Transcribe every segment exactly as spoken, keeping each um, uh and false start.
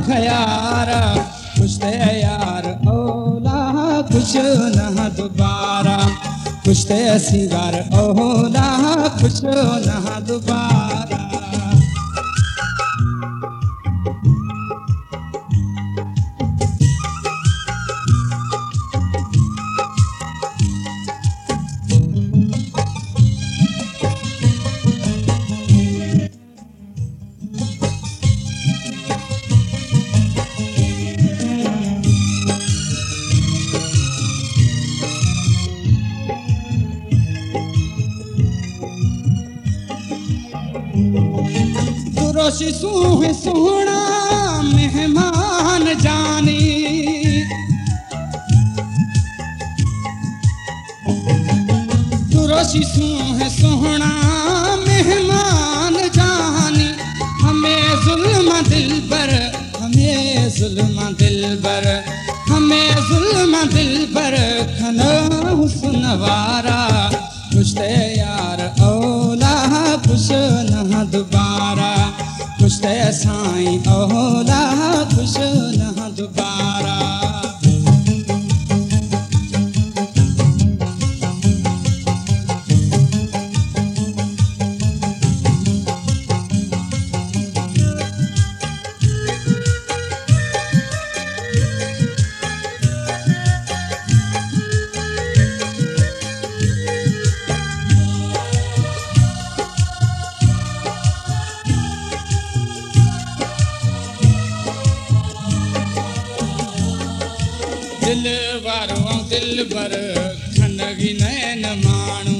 खयारा कुश्ते यार औला कुछ न दोबारा कुश्ते सिंगार औला कुछ न दोबारा रोशी सूह सोहना मेहमान जानी रोशी सूह सोहना मेहमान जानी हमें जुल्म दिल पर हमें जुल्म दिल पर हमें जुल्म दिल पर खना हुस्न वारा कुश्ते यार औला कुछ न दोबारा कुश्ते साईं औला कुछ न दोबारा दिल वारों दिल बर खनगी नैन मानू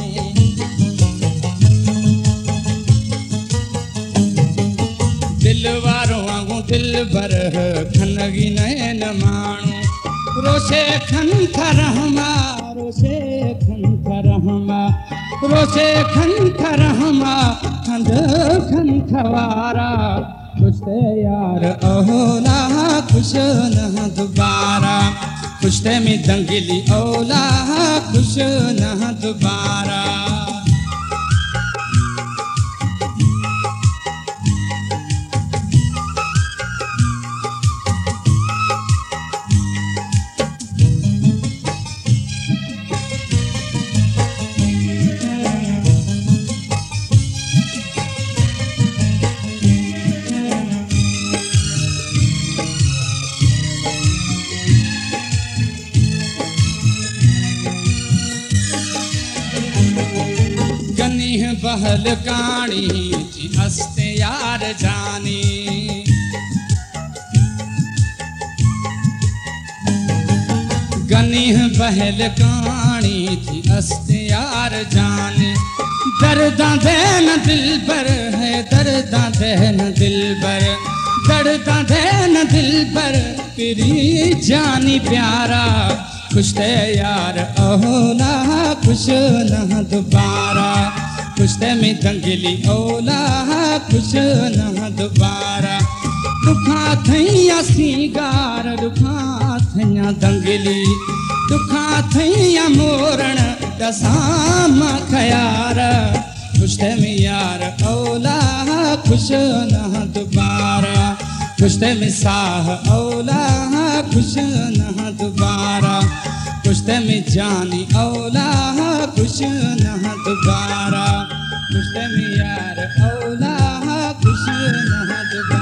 दिल वारों वांगू दिल बर खनगी नैन मानू रोशे खन खरहमा रोशे खन खरहमा रोशे खन खरहमा खंद खन खवारा कुश्ते यार औला कुछ न दोबारा कुश्ते में दंगली औला कुछ न दोबारा बहल काणी थी अस्ते यार जानी गनीह बहल काणी थी अस्ते यार जानी दर्दा देन दिल पर है दर्दा देन दिल पर दर्दा देन दिल पर तेरी जानी प्यारा कुश्ते यार औला कुछ न दोबारा कुश्ते में दंगली औला कुछ न दोबारा दुखा थैया सिंगार दुखा थैया दंगली दुखा थैया मोरण दसाम खयार कुश्ते में यार औला कुछ न दोबारा कुश्ते में साह औला कुछ न दोबारा कुश्ते में जानी औला कुछ न दोबारा कुश्ते में यार औला कुछ न दोबारा।